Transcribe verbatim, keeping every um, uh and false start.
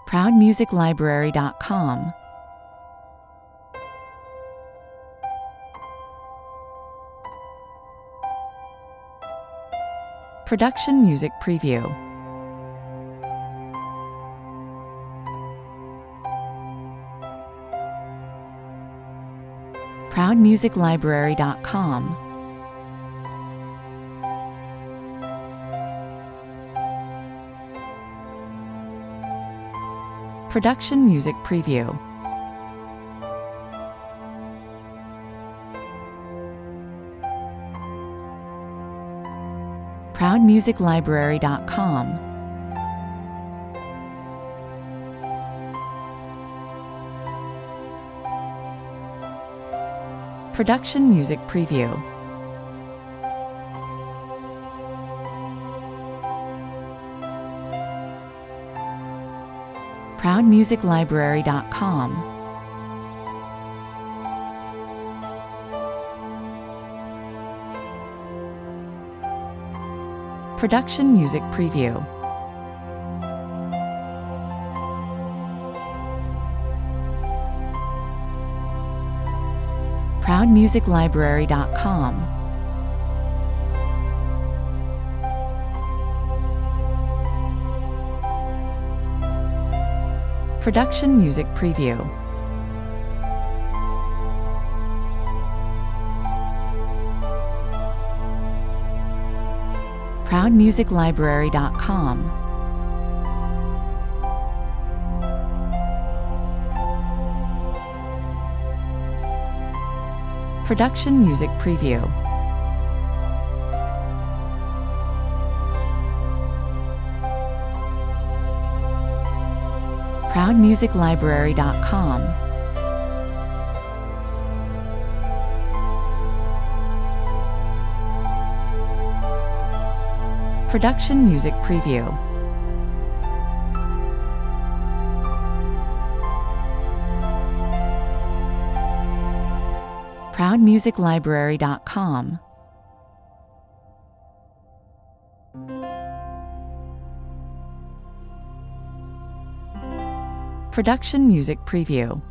proud music library dot com. Production Music Preview. proud music library dot com. Production Music Preview. proud music library dot com. Production Music Preview. proud music library dot com. Production Music Preview. proud music library dot com. Production Music Preview. proud music library dot com. Production Music Preview. proud music library dot com. Production Music Preview. proud music library dot com. Production Music Preview.